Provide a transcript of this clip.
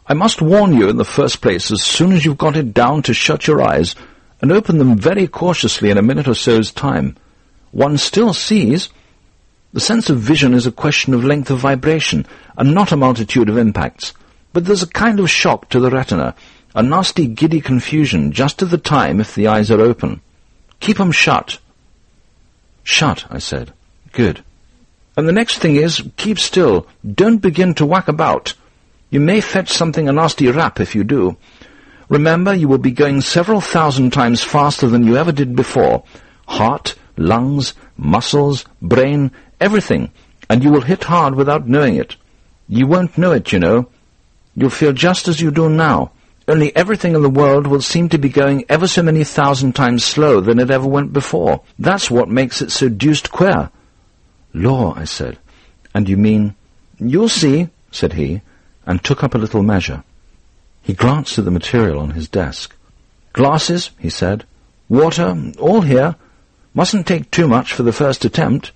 I must warn you in the first place, as soon as you've got it down, to shut your eyes, and open them very cautiously in a minute or so's time. One still sees. The sense of vision is a question of length of vibration, and not a multitude of impacts. But there's a kind of shock to the retina, a nasty giddy confusion just at the time if the eyes are open. Keep 'em shut. Shut, I said. Good. And the next thing is, keep still. Don't begin to whack about. You may fetch something a nasty rap if you do. Remember, you will be going several thousand times faster than you ever did before. Heart, lungs, muscles, brain, everything, and you will hit hard without knowing it. You won't know it, you know. You'll feel just as you do now, only everything in the world will seem to be going ever so many thousand times slower than it ever went before. That's what makes it so deuced queer. Law, I said. And you mean? You'll see, said he, and took up a little measure. He glanced at the material on his desk. Glasses, he said. Water, all here. Mustn't take too much for the first attempt.